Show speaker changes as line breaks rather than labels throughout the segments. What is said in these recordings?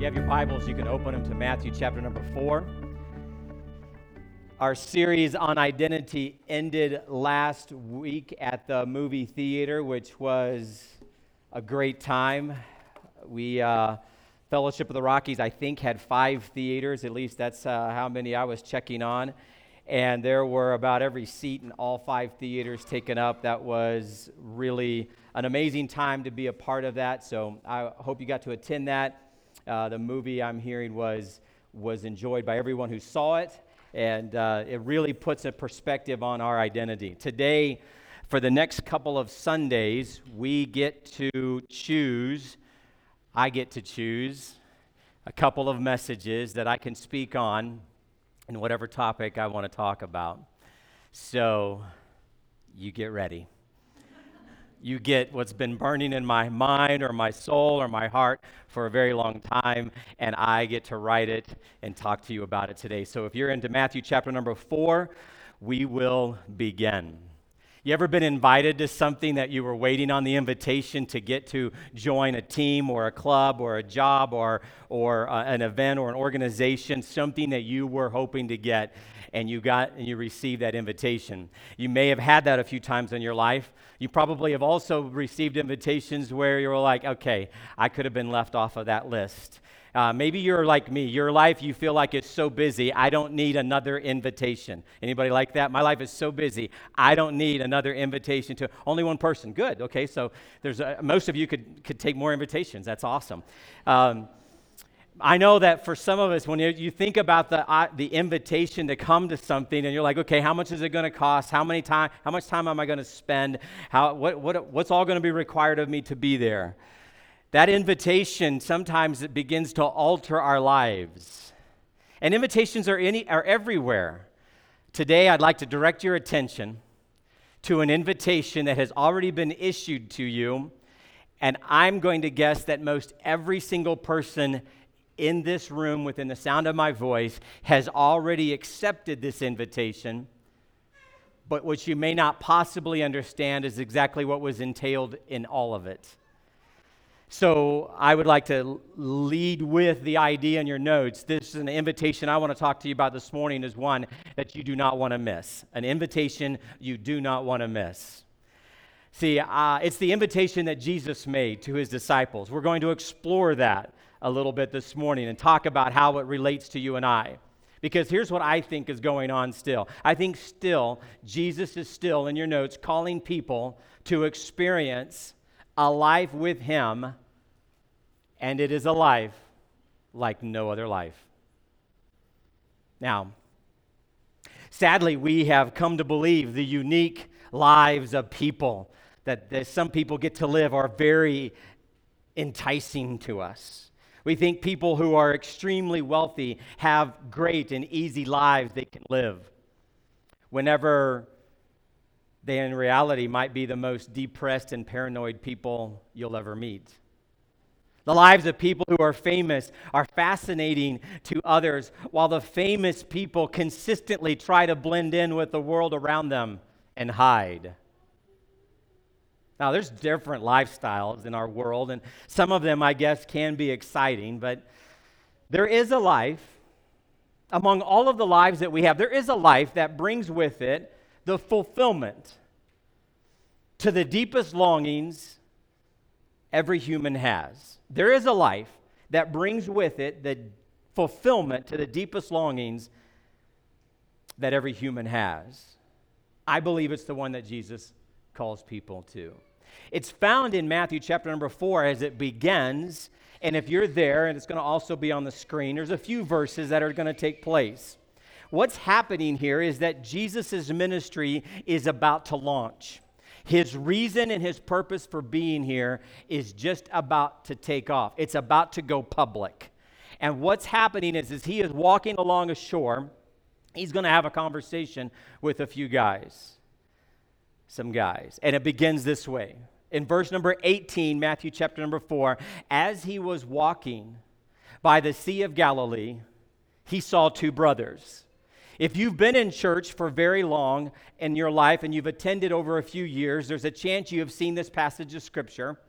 you have your Bibles, you can open them to Matthew chapter number 4. Our series on identity ended last week at the movie theater, which was a great time. We, Fellowship of the Rockies, I think, had 5 theaters. At least that's how many I was checking on. And there were about every seat in all 5 theaters taken up. That was really an amazing time to be a part of that. So I hope you got to attend that. The movie, I'm hearing, was enjoyed by everyone who saw it, and it really puts a perspective on our identity. Today, for the next couple of Sundays, we get to choose, I get to choose a couple of messages that I can speak on in whatever topic I want to talk about. So, you get ready. You get what's been burning in my mind or my soul or my heart for a very long time, and I get to write it and talk to you about it today. So if you're into Matthew chapter number 4, we will begin. You ever been invited to something that you were waiting on the invitation to get to join a team or a club or a job or an event or an organization, something that you were hoping to get, and you received that invitation? You may have had that a few times in your life. You probably have also received invitations where you're like, okay, I could have been left off of that list. Maybe you're like me. Your life, you feel like it's so busy, I don't need another invitation. Anybody like that? My life is so busy, I don't need another invitation to only one person. Good. Okay, so there's most of you could take more invitations. That's awesome. I know that for some of us, when you think about the invitation to come to something, and you're like, okay, how much is it going to cost? How much time am I going to spend? What's all going to be required of me to be there? That invitation, sometimes it begins to alter our lives. And invitations are everywhere. Today, I'd like to direct your attention to an invitation that has already been issued to you, and I'm going to guess that most every single person in this room, within the sound of my voice, has already accepted this invitation. But what you may not possibly understand is exactly what was entailed in all of it. So I would like to lead with the idea in your notes. This is an invitation I want to talk to you about this morning, is one that you do not want to miss. An invitation you do not want to miss. See, it's the invitation that Jesus made to his disciples. We're going to explore that a little bit this morning and talk about how it relates to you and I. Because here's what I think is going on still. I think still, Jesus is still, in your notes, calling people to experience a life with him, and it is a life like no other life. Now, sadly, we have come to believe the unique lives of people that some people get to live are very enticing to us. We think people who are extremely wealthy have great and easy lives they can live, whenever they in reality might be the most depressed and paranoid people you'll ever meet. The lives of people who are famous are fascinating to others, while the famous people consistently try to blend in with the world around them and hide. Now, there's different lifestyles in our world, and some of them, I guess, can be exciting, but there is a life, among all of the lives that we have, there is a life that brings with it the fulfillment to the deepest longings every human has. There is a life that brings with it the fulfillment to the deepest longings that every human has. I believe it's the one that Jesus calls people to. It's found in Matthew chapter number 4 as it begins, and if you're there, and it's going to also be on the screen, there's a few verses that are going to take place. What's happening here is that Jesus' ministry is about to launch. His reason and his purpose for being here is just about to take off. It's about to go public. And what's happening is he is walking along a shore. He's going to have a conversation with a few guys. Some guys. And it begins this way. In verse number 18, Matthew chapter number 4, as he was walking by the Sea of Galilee, he saw 2 brothers. If you've been in church for very long in your life and you've attended over a few years, there's a chance you have seen this passage of Scripture.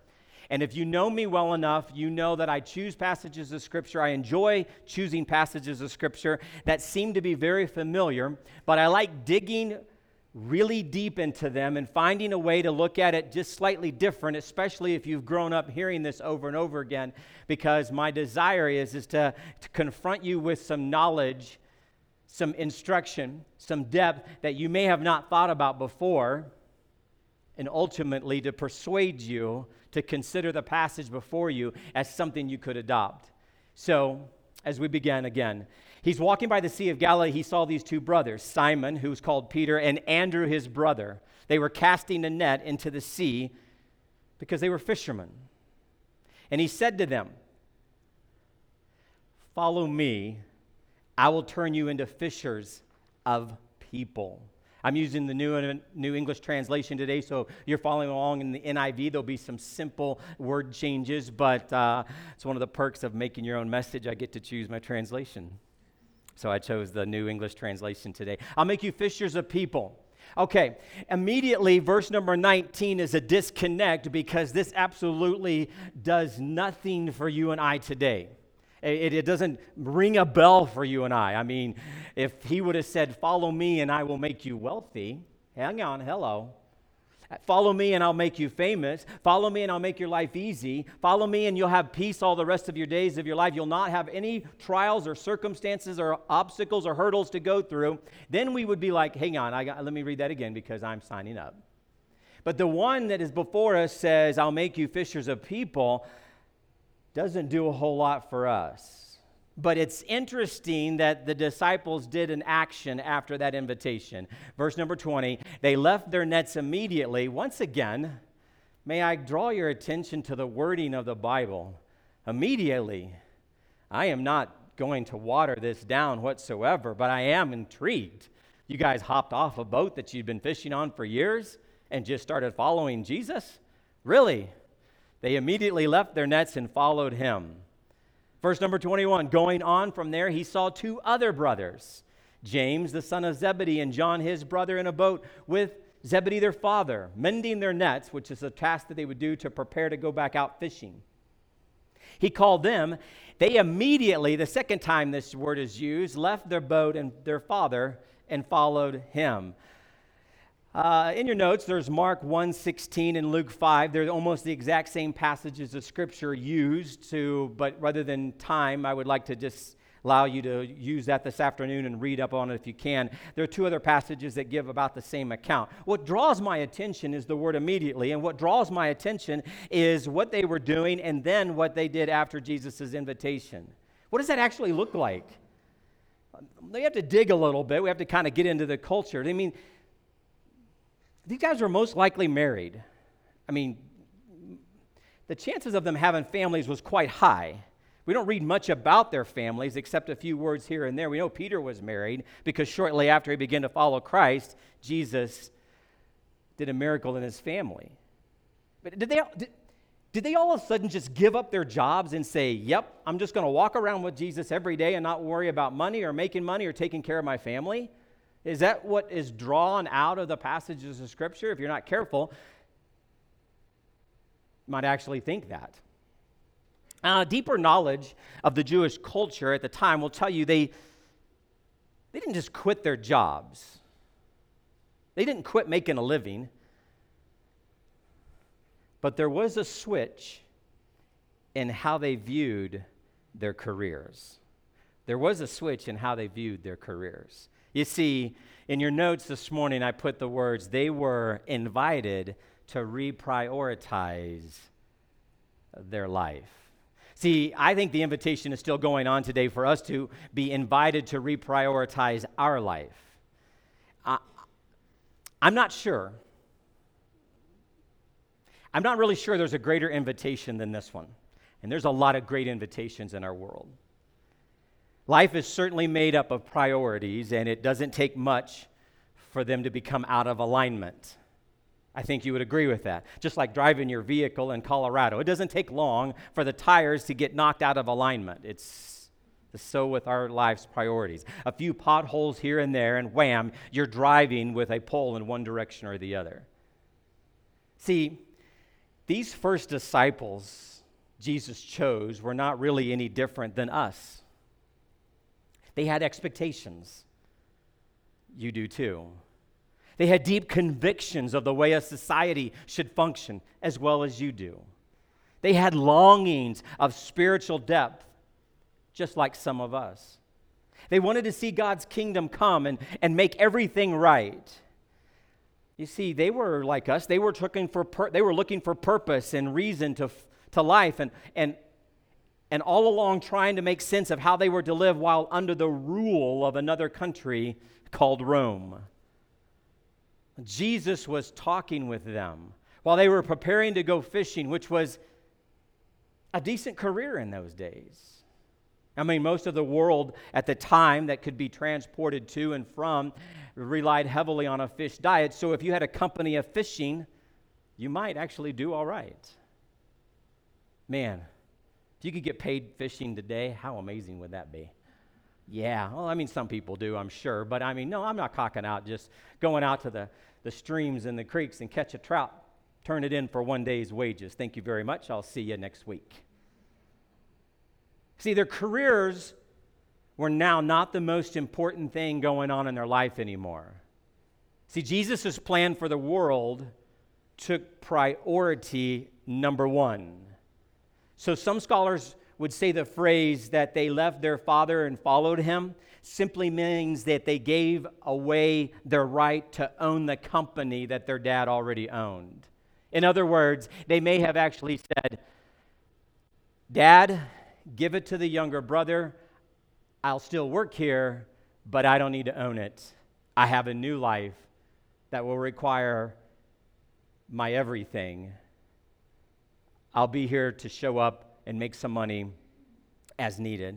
And if you know me well enough, you know that I choose passages of Scripture. I enjoy choosing passages of Scripture that seem to be very familiar, but I like digging really deep into them and finding a way to look at it just slightly different, especially if you've grown up hearing this over and over again, because my desire is to confront you with some knowledge, some instruction, some depth that you may have not thought about before, and ultimately to persuade you to consider the passage before you as something you could adopt. So, as we begin again, he's walking by the Sea of Galilee. He saw these two brothers, Simon, who was called Peter, and Andrew, his brother. They were casting a net into the sea because they were fishermen. And he said to them, "Follow me. I will turn you into fishers of people." I'm using the New English Translation today, so you're following along in the NIV. There'll be some simple word changes, but it's one of the perks of making your own message. I get to choose my translation. So I chose the New English Translation today. I'll make you fishers of people. Okay, immediately, verse number 19 is a disconnect because this absolutely does nothing for you and I today. It doesn't ring a bell for you and I. I mean, if he would have said, "Follow me and I will make you wealthy," hang on, hello. "Follow me and I'll make you famous. Follow me and I'll make your life easy. Follow me and you'll have peace all the rest of your days of your life. You'll not have any trials or circumstances or obstacles or hurdles to go through." Then we would be like, hang on, let me read that again because I'm signing up. But the one that is before us says, "I'll make you fishers of people," doesn't do a whole lot for us. But it's interesting that the disciples did an action after that invitation. Verse number 20, they left their nets immediately. Once again, may I draw your attention to the wording of the Bible. Immediately. I am not going to water this down whatsoever, but I am intrigued. You guys hopped off a boat that you'd been fishing on for years and just started following Jesus? Really? They immediately left their nets and followed him. Verse number 21, going on from there, he saw two other brothers, James, the son of Zebedee, and John, his brother, in a boat with Zebedee, their father, mending their nets, which is a task that they would do to prepare to go back out fishing. He called them. They immediately, the second time this word is used, left their boat and their father and followed him. In your notes, there's Mark 1:16 and Luke 5. They're almost the exact same passages of Scripture used but rather than time, I would like to just allow you to use that this afternoon and read up on it if you can. There are two other passages that give about the same account. What draws my attention is the word immediately, and what draws my attention is what they were doing and then what they did after Jesus' invitation. What does that actually look like? We have to dig a little bit. We have to kind of get into the culture. I mean, these guys were most likely married. I mean, the chances of them having families was quite high. We don't read much about their families except a few words here and there. We know Peter was married because shortly after he began to follow Christ, Jesus did a miracle in his family. But did they all of a sudden just give up their jobs and say, "Yep, I'm just going to walk around with Jesus every day and not worry about money or making money or taking care of my family"? Is that what is drawn out of the passages of Scripture? If you're not careful, you might actually think that. Deeper knowledge of the Jewish culture at the time will tell you they didn't just quit their jobs. They didn't quit making a living. But there was a switch in how they viewed their careers. There was a switch in how they viewed their careers. You see, in your notes this morning, I put the words, they were invited to reprioritize their life. See, I think the invitation is still going on today for us to be invited to reprioritize our life. I'm not sure. I'm not really sure there's a greater invitation than this one. And there's a lot of great invitations in our world. Life is certainly made up of priorities, and it doesn't take much for them to become out of alignment. I think you would agree with that. Just like driving your vehicle in Colorado. It doesn't take long for the tires to get knocked out of alignment. It's so with our life's priorities. A few potholes here and there, and wham, you're driving with a pole in one direction or the other. See, These first disciples Jesus chose were not really any different than us. They had expectations. You do too. They had deep convictions of the way a society should function, as well as you do. They had longings of spiritual depth, just like some of us. They wanted to see God's kingdom come and make everything right. You see, they were like us. They were looking for purpose and reason to life, and all along trying to make sense of how they were to live while under the rule of another country called Rome. Jesus was talking with them while they were preparing to go fishing, which was a decent career in those days. I mean, most of the world at the time that could be transported to and from relied heavily on a fish diet. So if you had a company of fishing, you might actually do all right. Man, if you could get paid fishing today, how amazing would that be? Yeah, well, I mean, some people do, I'm sure. But I mean, no, I'm not cocking out, just going out to the streams and the creeks and catch a trout, turn it in for one day's wages. Thank you very much. I'll see you next week. See, their careers were now not the most important thing going on in their life anymore. See, Jesus' plan for the world took priority number one. So some scholars would say the phrase that they left their father and followed him simply means that they gave away their right to own the company that their dad already owned. In other words, they may have actually said, Dad, give it to the younger brother. I'll still work here, but I don't need to own it. I have a new life that will require my everything. I'll be here to show up and make some money as needed.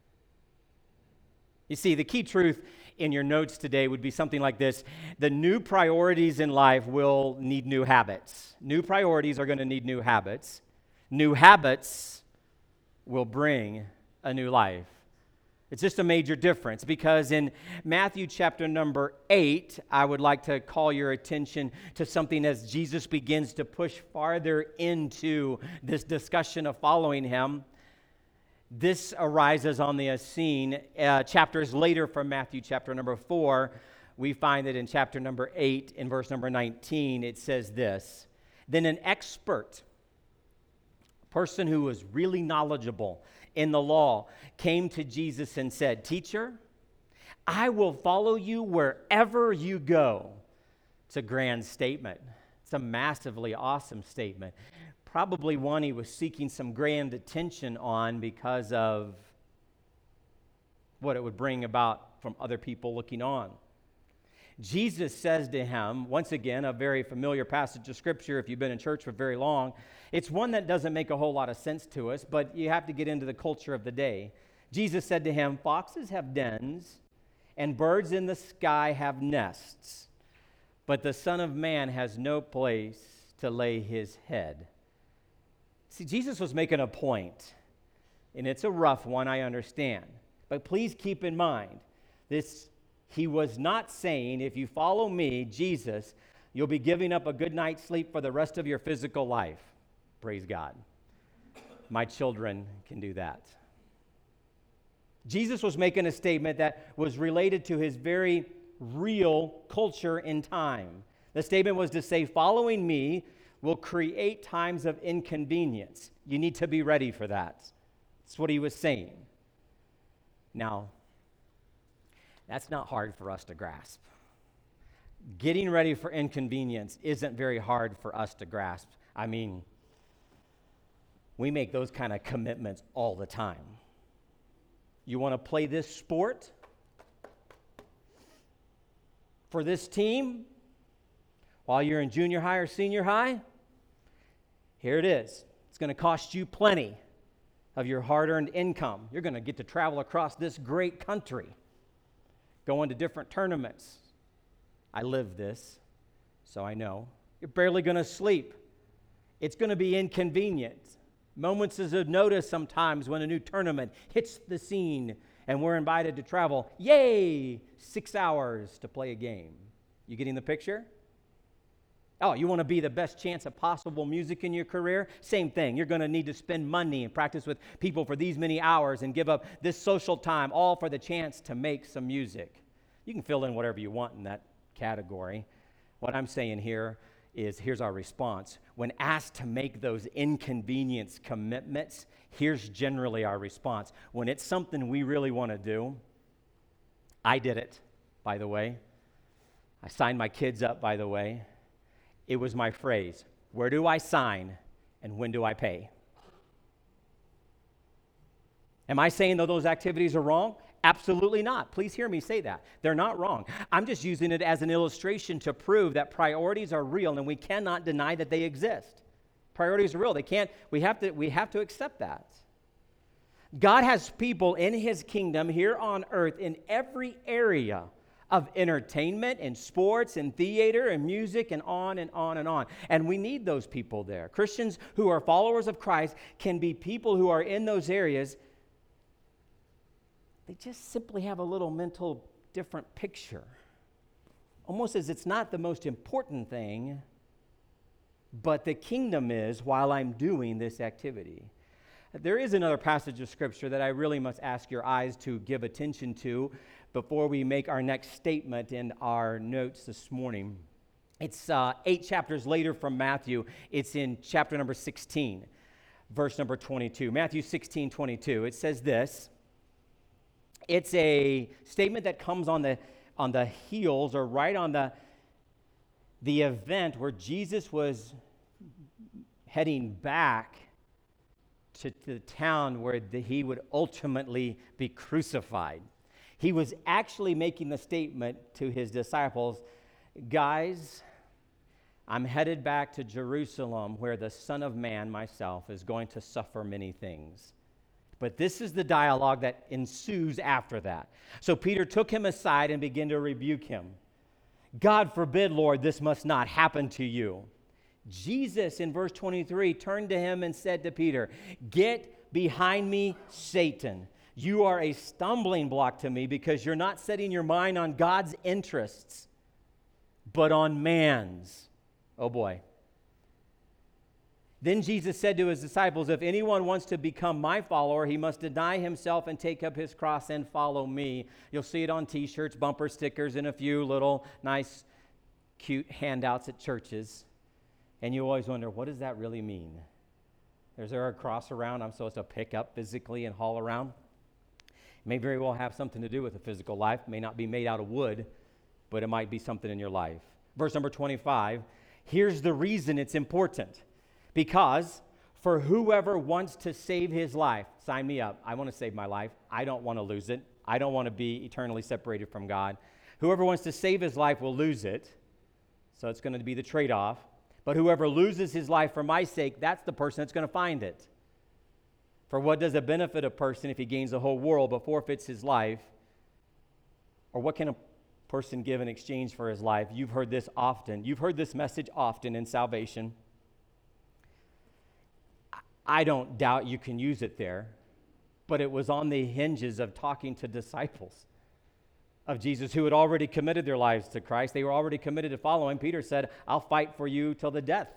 You see, the key truth in your notes today would be something like this. The new priorities in life will need new habits. New priorities are going to need new habits. New habits will bring a new life. It's just a major difference because in Matthew chapter number 8, I would like to call your attention to something as Jesus begins to push farther into this discussion of following him. This arises on the scene chapters later from Matthew chapter number 4. We find that in chapter number 8, in verse number 19, it says this, Then an expert, person who was really knowledgeable in the law, came to Jesus and said, Teacher, I will follow you wherever you go. It's a grand statement. It's a massively awesome statement. Probably one he was seeking some grand attention on because of what it would bring about from other people looking on. Jesus says to him, once again, a very familiar passage of Scripture if you've been in church for very long. It's one that doesn't make a whole lot of sense to us, but you have to get into the culture of the day. Jesus said to him, Foxes have dens, and birds in the sky have nests, but the Son of Man has no place to lay his head. See, Jesus was making a point, and it's a rough one, I understand. But please keep in mind, he was not saying, if you follow me, Jesus, you'll be giving up a good night's sleep for the rest of your physical life. Praise God. My children can do that. Jesus was making a statement that was related to his very real culture and time. The statement was to say, following me will create times of inconvenience. You need to be ready for that. That's what he was saying. Now, that's not hard for us to grasp. Getting ready for inconvenience isn't very hard for us to grasp. I mean, we make those kind of commitments all the time. You want to play this sport for this team while you're in junior high or senior high? Here it is. It's going to cost you plenty of your hard-earned income. You're going to get to travel across this great country, going to different tournaments. I live this, so I know. You're barely going to sleep. It's going to be inconvenient. Moments of notice sometimes when a new tournament hits the scene and we're invited to travel. Yay! 6 hours to play a game. You getting the picture? Oh, you want to be the best chance of possible music in your career? Same thing. You're going to need to spend money and practice with people for these many hours and give up this social time, all for the chance to make some music. You can fill in whatever you want in that category. What I'm saying here is, here's our response. When asked to make those inconvenience commitments, here's generally our response. When it's something we really want to do, I did it, by the way. I signed my kids up, by the way. It was my phrase, where do I sign and when do I pay? Am I saying that those activities are wrong? Absolutely not. Please hear me say that. They're not wrong. I'm just using it as an illustration to prove that priorities are real and we cannot deny that they exist. Priorities are real. We have to accept that. God has people in his kingdom here on earth in every area of entertainment and sports and theater and music and on and on and on. And we need those people there. Christians who are followers of Christ can be people who are in those areas. They just simply have a little mental different picture. Almost as it's not the most important thing, but the kingdom is while I'm doing this activity. There is another passage of Scripture that I really must ask your eyes to give attention to before we make our next statement in our notes this morning. It's 8 chapters later from Matthew. It's in chapter number 16, verse number 22. Matthew 16:22. It says this. It's a statement that comes on the heels or right on the event where Jesus was heading back to the town where he would ultimately be crucified. He was actually making the statement to his disciples, guys, I'm headed back to Jerusalem where the Son of Man, myself, is going to suffer many things. But this is the dialogue that ensues after that. So Peter took him aside and began to rebuke him. God forbid, Lord, this must not happen to you. Jesus, in verse 23, turned to him and said to Peter, get behind me, Satan. You are a stumbling block to me because you're not setting your mind on God's interests, but on man's. Oh boy. Then Jesus said to his disciples, if anyone wants to become my follower, he must deny himself and take up his cross and follow me. You'll see it on t-shirts, bumper stickers, and a few little nice, cute handouts at churches. And you always wonder, what does that really mean? Is there a cross around I'm supposed to pick up physically and haul around? It may very well have something to do with a physical life. It may not be made out of wood, but it might be something in your life. Verse number 25, here's the reason it's important. Because for whoever wants to save his life, sign me up. I want to save my life. I don't want to lose it. I don't want to be eternally separated from God. Whoever wants to save his life will lose it. So it's going to be the trade-off. But whoever loses his life for my sake, that's the person that's going to find it. For what does it benefit a person if he gains the whole world but forfeits his life? Or what can a person give in exchange for his life? You've heard this often. You've heard this message often in salvation. I don't doubt you can use it there, but it was on the hinges of talking to disciples of Jesus who had already committed their lives to Christ. They were already committed to following. Peter said, I'll fight for you till the death.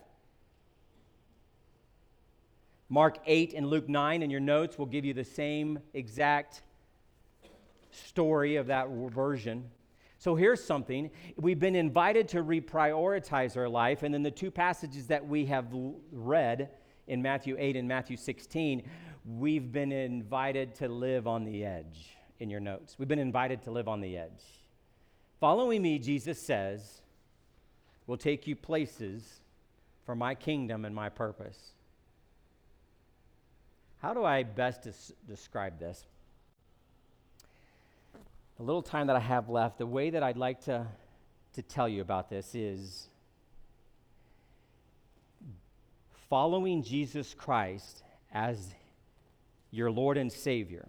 Mark 8 and Luke 9 in your notes will give you the same exact story of that version. So here's something. We've been invited to reprioritize our life, and then the two passages that we have read in Matthew 8 and Matthew 16, we've been invited to live on the edge in your notes. We've been invited to live on the edge. Following me, Jesus says, will take you places for my kingdom and my purpose. How do I best describe this? The little time that I have left, the way that I'd like to tell you about this is following Jesus Christ as your Lord and Savior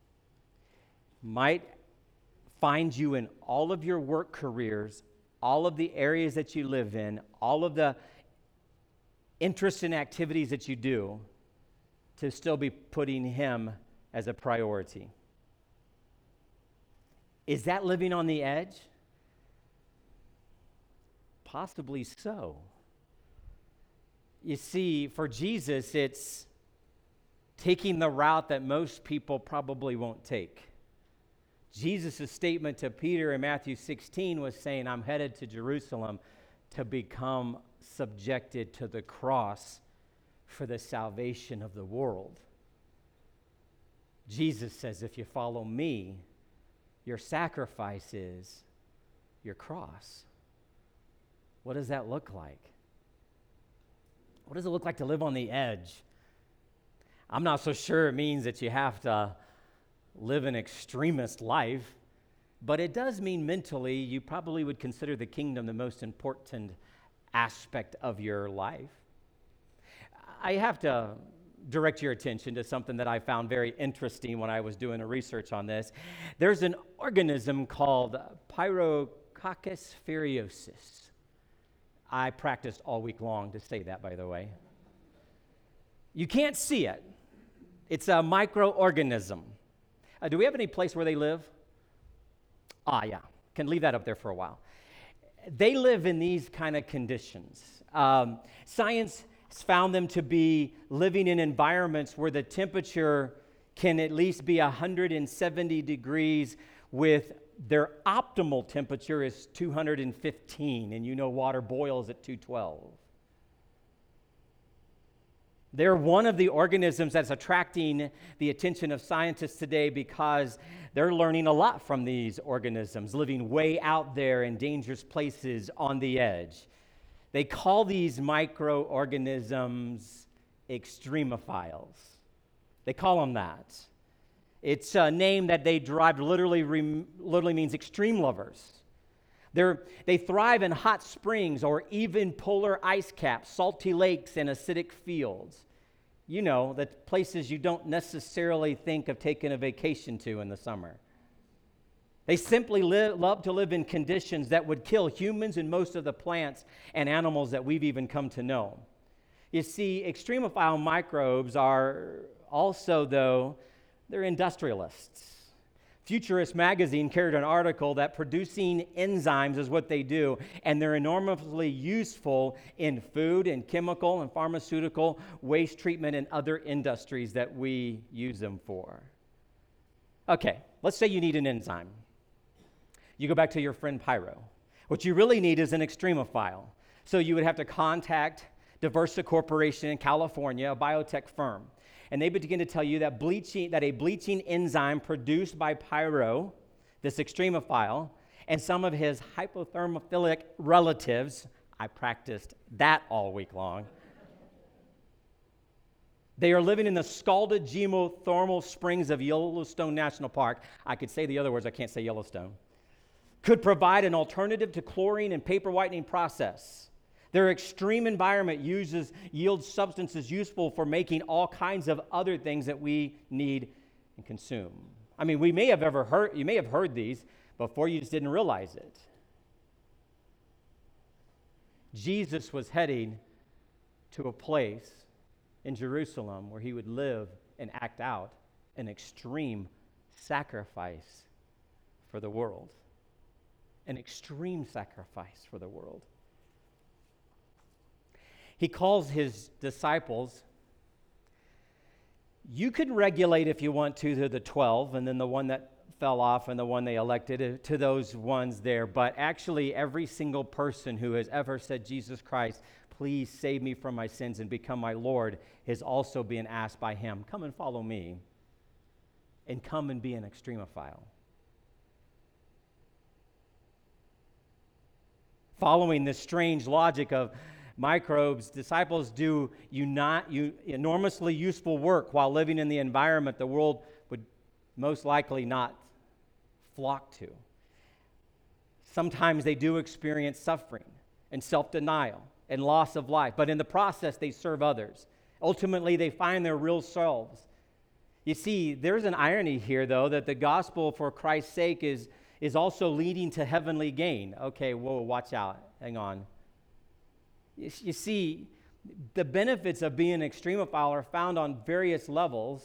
might find you in all of your work careers, all of the areas that you live in, all of the interests and activities that you do, to still be putting Him as a priority. Is that living on the edge? Possibly so. You see, for Jesus, it's taking the route that most people probably won't take. Jesus' statement to Peter in Matthew 16 was saying, I'm headed to Jerusalem to become subjected to the cross for the salvation of the world. Jesus says, if you follow me, your sacrifice is your cross. What does that look like? What does it look like to live on the edge? I'm not so sure it means that you have to live an extremist life, but it does mean mentally you probably would consider the kingdom the most important aspect of your life. I have to direct your attention to something that I found very interesting when I was doing a research on this. There's an organism called Pyrococcus furiosus. I practiced all week long to say that, by the way. You can't see it. It's a microorganism. Do we have any place where they live? Yeah. Can leave that up there for a while. They live in these kind of conditions. Science has found them to be living in environments where the temperature can at least be 170 degrees with their optimal temperature is 215, and you know water boils at 212. They're one of the organisms that's attracting the attention of scientists today because they're learning a lot from these organisms, living way out there in dangerous places on the edge. They call these microorganisms extremophiles. They call them that. It's a name that they derived literally means extreme lovers. They thrive in hot springs or even polar ice caps, salty lakes, and acidic fields. You know, the places you don't necessarily think of taking a vacation to in the summer. They simply love to live in conditions that would kill humans and most of the plants and animals that we've even come to know. You see, extremophile microbes are also, though, they're industrialists. Futurist magazine carried an article that producing enzymes is what they do, and they're enormously useful in food and chemical and pharmaceutical, waste treatment, and other industries that we use them for. Okay, let's say you need an enzyme. You go back to your friend Pyro. What you really need is an extremophile. So you would have to contact Diversa Corporation in California, a biotech firm. And they begin to tell you that a bleaching enzyme produced by Pyro, this extremophile, and some of his hypothermophilic relatives, I practiced that all week long, they are living in the scalded geothermal springs of Yellowstone National Park. I could say the other words, I can't say Yellowstone. Could provide an alternative to chlorine and paper whitening process. Their extreme environment yields substances useful for making all kinds of other things that we need and consume. I mean, you may have heard these before, you just didn't realize it. Jesus was heading to a place in Jerusalem where he would live and act out an extreme sacrifice for the world. An extreme sacrifice for the world. He calls his disciples. You could regulate if you want to the 12, and then the one that fell off and the one they elected to those ones there. But actually, every single person who has ever said, Jesus Christ, please save me from my sins and become my Lord, is also being asked by him, come and follow me, and come and be an extremophile. Following this strange logic of microbes, disciples do enormously useful work while living in the environment the world would most likely not flock to. Sometimes they do experience suffering and self-denial and loss of life, but in the process they serve others. Ultimately, they find their real selves. You see, there's an irony here, though, that the gospel for Christ's sake is also leading to heavenly gain. Okay, whoa, watch out. Hang on. You see, the benefits of being an extremophile are found on various levels.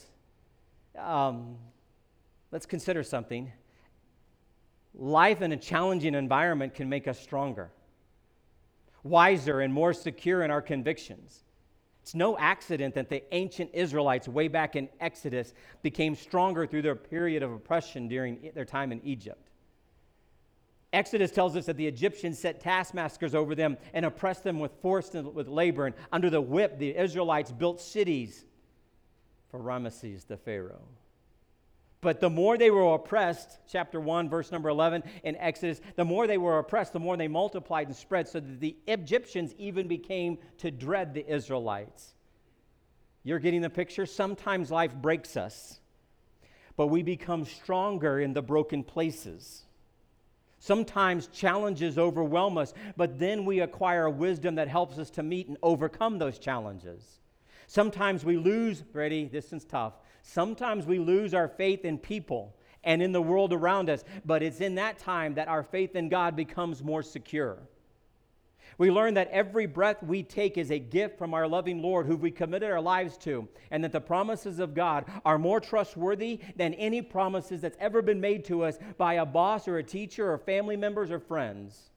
Let's consider something. Life in a challenging environment can make us stronger, wiser, and more secure in our convictions. It's no accident that the ancient Israelites, way back in Exodus, became stronger through their period of oppression during their time in Egypt. Exodus tells us that the Egyptians set taskmasters over them and oppressed them with force and with labor. And under the whip, the Israelites built cities for Ramesses the Pharaoh. But the more they were oppressed, chapter 1, verse number 11 in Exodus, the more they were oppressed, the more they multiplied and spread, so that the Egyptians even became to dread the Israelites. You're getting the picture? Sometimes life breaks us, but we become stronger in the broken places. Sometimes challenges overwhelm us, but then we acquire wisdom that helps us to meet and overcome those challenges. Sometimes we lose, ready, this is tough. Sometimes we lose our faith in people and in the world around us, but it's in that time that our faith in God becomes more secure. We learn that every breath we take is a gift from our loving Lord who we committed our lives to, and that the promises of God are more trustworthy than any promises that's ever been made to us by a boss or a teacher or family members or friends.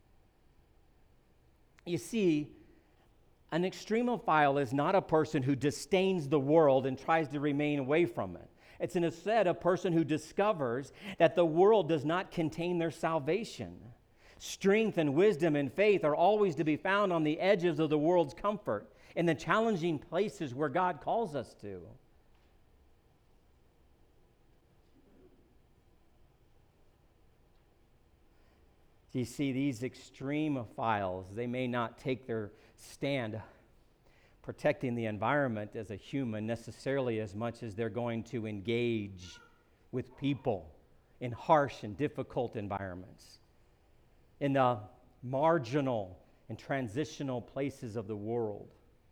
You see, an extremophile is not a person who disdains the world and tries to remain away from it. It's instead a person who discovers that the world does not contain their salvation. Strength and wisdom and faith are always to be found on the edges of the world's comfort, in the challenging places where God calls us to. You see, these extremophiles, they may not take their stand protecting the environment as a human necessarily as much as they're going to engage with people in harsh and difficult environments, in the marginal and transitional places of the world,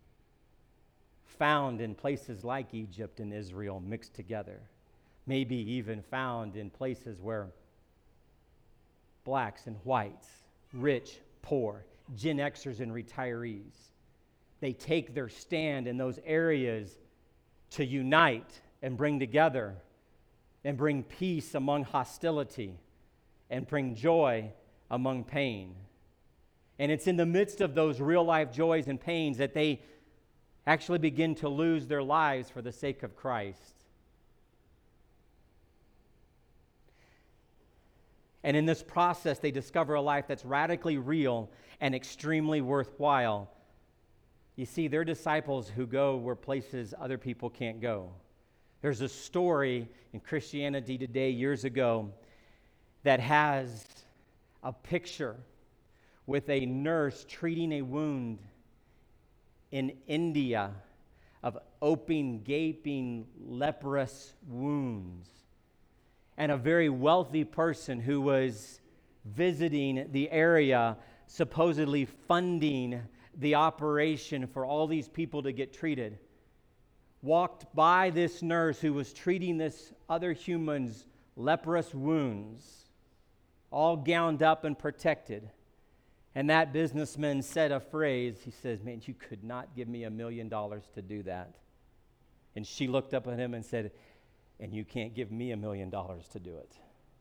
found in places like Egypt and Israel mixed together, maybe even found in places where blacks and whites, rich, poor, Gen Xers and retirees, they take their stand in those areas to unite and bring together and bring peace among hostility and bring joy among pain. And it's in the midst of those real-life joys and pains that they actually begin to lose their lives for the sake of Christ. And in this process, they discover a life that's radically real and extremely worthwhile. You see, they're disciples who go where places other people can't go. There's a story in Christianity Today years ago that has a picture with a nurse treating a wound in India of open, gaping, leprous wounds. And a very wealthy person who was visiting the area, supposedly funding the operation for all these people to get treated, walked by this nurse who was treating this other human's leprous wounds, all gowned up and protected. And that businessman said a phrase. He says, "Man, you could not give me $1 million to do that." And she looked up at him and said, "And you can't give me $1 million to do it."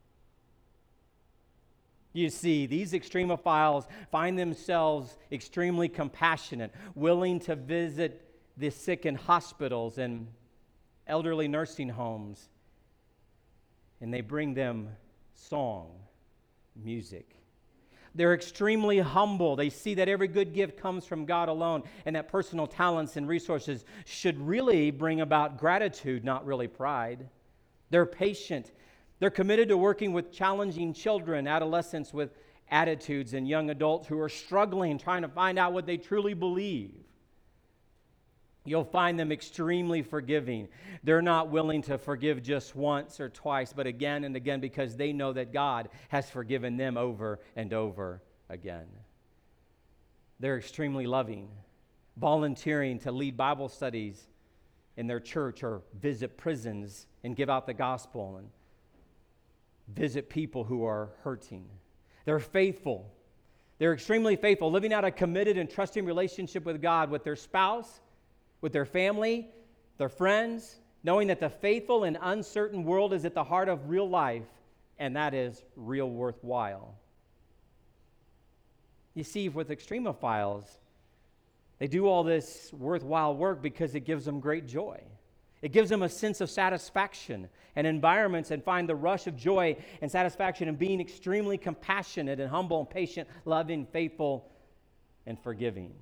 You see, these extremophiles find themselves extremely compassionate, willing to visit the sick in hospitals and elderly nursing homes, and they bring them song, music. They're extremely humble. They see that every good gift comes from God alone, and that personal talents and resources should really bring about gratitude, not really pride. They're patient. They're committed to working with challenging children, adolescents with attitudes, and young adults who are struggling, trying to find out what they truly believe. You'll find them extremely forgiving. They're not willing to forgive just once or twice, but again and again, because they know that God has forgiven them over and over again. They're extremely loving, volunteering to lead Bible studies in their church or visit prisons and give out the gospel and visit people who are hurting. They're faithful. They're extremely faithful, living out a committed and trusting relationship with God, with their spouse, with their family, their friends, knowing that the faithful and uncertain world is at the heart of real life, and that is real worthwhile. You see, with extremophiles, They do all this worthwhile work because it gives them great joy. It gives them a sense of satisfaction and environments, and find the rush of joy and satisfaction in being extremely compassionate and humble and patient, loving, faithful, and forgiving.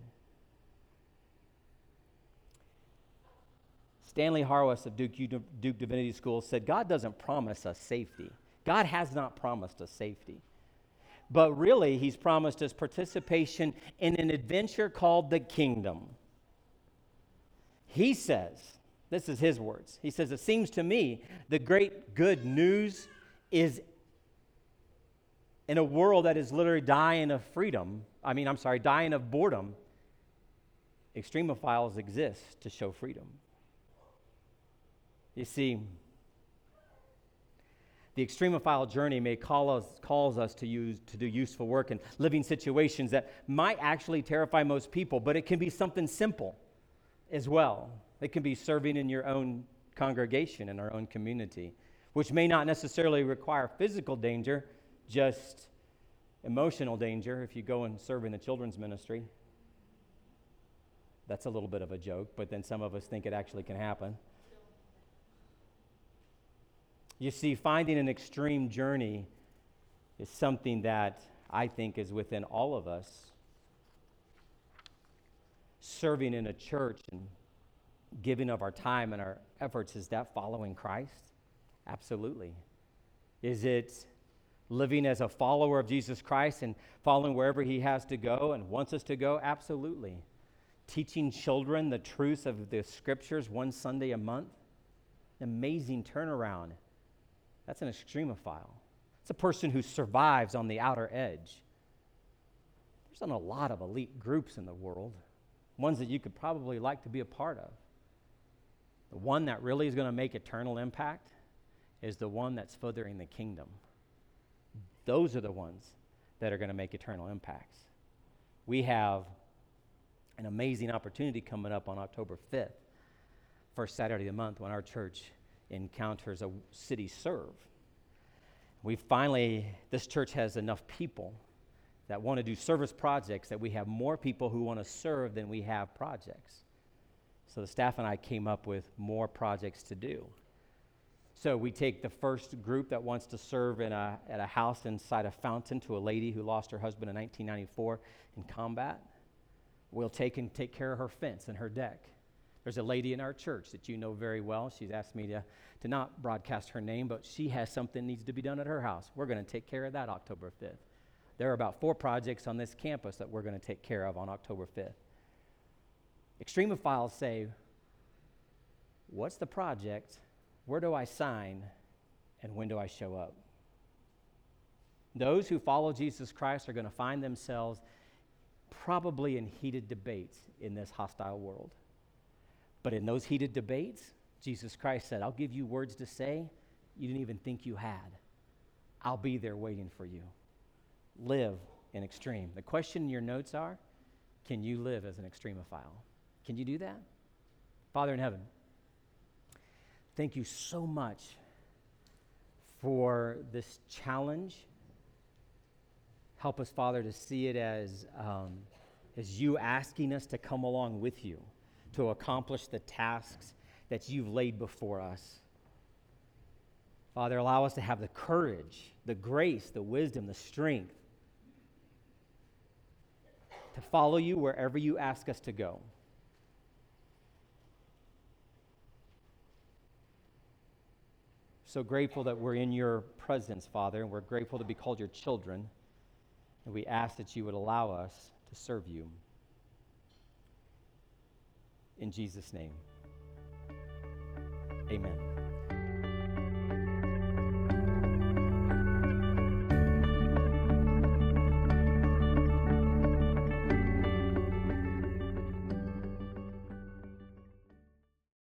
Stanley Harwes of Duke Divinity School said, God doesn't promise us safety. God has not promised us safety. But really, he's promised us participation in an adventure called the kingdom. He says, this is his words. He says, it seems to me the great good news is in a world that is literally dying of dying of boredom, extremophiles exist to show freedom. You see, the extremophile journey may calls us to do useful work in living situations that might actually terrify most people, but it can be something simple as well. It can be serving in your own congregation, in our own community, which may not necessarily require physical danger, just emotional danger. If you go and serve in the children's ministry, that's a little bit of a joke, but then some of us think it actually can happen. You see, finding an extreme journey is something that I think is within all of us. Serving in a church and giving of our time and our efforts, is that following Christ? Absolutely. Is it living as a follower of Jesus Christ and following wherever he has to go and wants us to go? Absolutely. Teaching children the truths of the scriptures one Sunday a month? Amazing turnaround. That's an extremophile. It's a person who survives on the outer edge. There's not a lot of elite groups in the world, ones that you could probably like to be a part of. The one that really is going to make eternal impact is the one that's furthering the kingdom. Those are the ones that are going to make eternal impacts. We have an amazing opportunity coming up on October 5th, first Saturday of the month, when our church encounters a city serve. This church has enough people that want to do service projects that we have more people who want to serve than we have projects. So the staff and I came up with more projects to do. So we take the first group that wants to serve at a house inside a fountain to a lady who lost her husband in 1994 in combat. We'll take care of her fence and her deck. There's a lady in our church that you know very well. She's asked me to not broadcast her name, but she has something needs to be done at her house. We're going to take care of that October 5th. There are about 4 projects on this campus that we're going to take care of on October 5th. Extremophiles say, what's the project? Where do I sign? And when do I show up? Those who follow Jesus Christ are going to find themselves probably in heated debates in this hostile world. But in those heated debates, Jesus Christ said, I'll give you words to say you didn't even think you had. I'll be there waiting for you. Live in extreme. The question in your notes are, can you live as an extremophile? Can you do that? Father in heaven, thank you so much for this challenge. Help us, Father, to see it as you asking us to come along with you to accomplish the tasks that you've laid before us. Father, allow us to have the courage, the grace, the wisdom, the strength to follow you wherever you ask us to go. So grateful that we're in your presence, Father, and we're grateful to be called your children. And we ask that you would allow us to serve you. In Jesus' name, amen.